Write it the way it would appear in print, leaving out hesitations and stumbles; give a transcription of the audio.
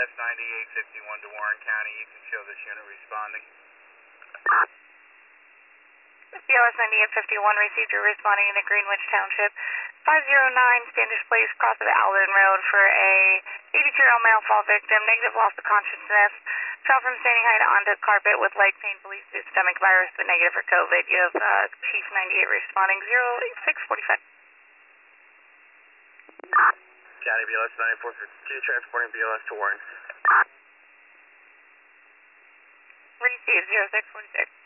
BLS 9851 to Warren County. You can show this unit responding. BLS 9851 received your responding in the Greenwich Township. 509 Standish Place, cross of Alden Road for a 82-year-old male fall victim. Negative loss of consciousness. Fell from standing height onto carpet with leg pain, believed to be stomach virus, but negative for COVID. You have Chief 98 responding 08645. County BLS 9452, transporting BLS to Warren. Received 0646.